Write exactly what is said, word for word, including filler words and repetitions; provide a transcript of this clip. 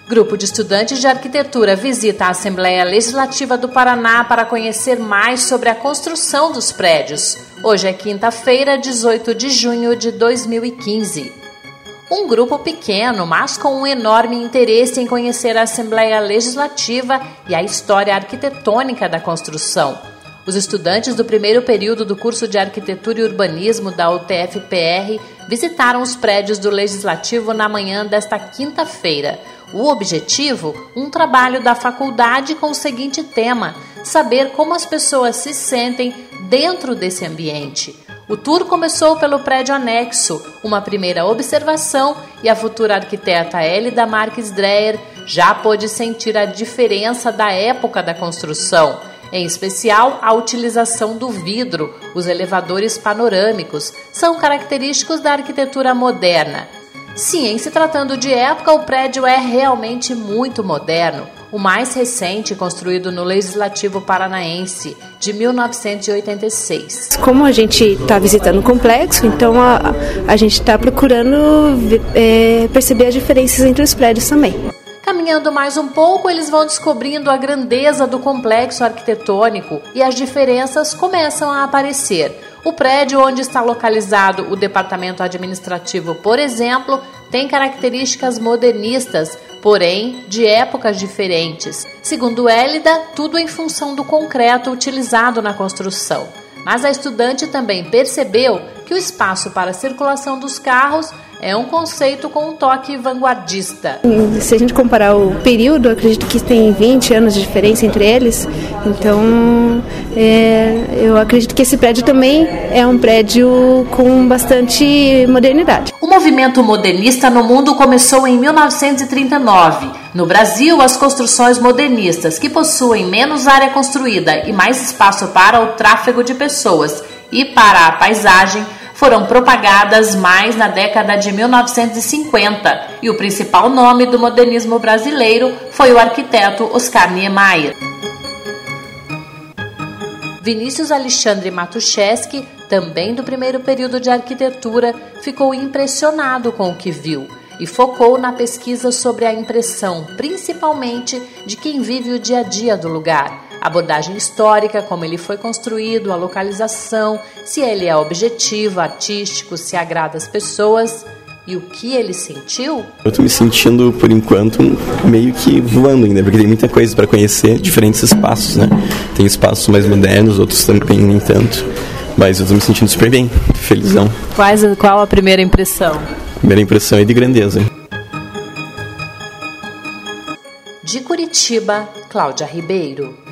Grupo de estudantes de arquitetura visita a Assembleia Legislativa do Paraná para conhecer mais sobre a construção dos prédios. Hoje é quinta-feira, dezoito de junho de dois mil e quinze. Um grupo pequeno, mas com um enorme interesse em conhecer a Assembleia Legislativa e a história arquitetônica da construção. Os estudantes do primeiro período do curso de Arquitetura e Urbanismo da U T F P R visitaram os prédios do Legislativo na manhã desta quinta-feira. O objetivo? Um trabalho da faculdade com o seguinte tema: saber como as pessoas se sentem dentro desse ambiente. O tour começou pelo prédio anexo, uma primeira observação, e a futura arquiteta Hélida Marques Dreyer já pôde sentir a diferença da época da construção, em especial a utilização do vidro. Os elevadores panorâmicos são característicos da arquitetura moderna. Sim, em se tratando de época, o prédio é realmente muito moderno. O mais recente, construído no Legislativo Paranaense, de mil novecentos e oitenta e seis. Como a gente está visitando o complexo, então a, a gente está procurando é, perceber as diferenças entre os prédios também. Caminhando mais um pouco, eles vão descobrindo a grandeza do complexo arquitetônico e as diferenças começam a aparecer. O prédio onde está localizado o departamento administrativo, por exemplo, tem características modernistas, porém de épocas diferentes. Segundo Hélida, tudo em função do concreto utilizado na construção. Mas a estudante também percebeu que o espaço para a circulação dos carros é um conceito com um toque vanguardista. Se a gente comparar o período, eu acredito que tem vinte anos de diferença entre eles. Então, é, eu acredito que esse prédio também é um prédio com bastante modernidade. O movimento modernista no mundo começou em mil novecentos e trinta e nove. No Brasil, as construções modernistas, que possuem menos área construída e mais espaço para o tráfego de pessoas e para a paisagem, foram propagadas mais na década de mil novecentos e cinquenta, e o principal nome do modernismo brasileiro foi o arquiteto Oscar Niemeyer. Vinícius Alexandre Matuszewski, também do primeiro período de arquitetura, ficou impressionado com o que viu e focou na pesquisa sobre a impressão, principalmente de quem vive o dia a dia do lugar. A abordagem histórica, como ele foi construído, a localização, se ele é objetivo, artístico, se agrada às pessoas e o que ele sentiu. Eu estou me sentindo, por enquanto, meio que voando ainda, porque tem muita coisa para conhecer, diferentes espaços, né? Tem espaços mais modernos, outros também nem tanto, mas eu estou me sentindo super bem, felizão. Quais, qual a primeira impressão? A primeira impressão é de grandeza. De Curitiba, Cláudia Ribeiro.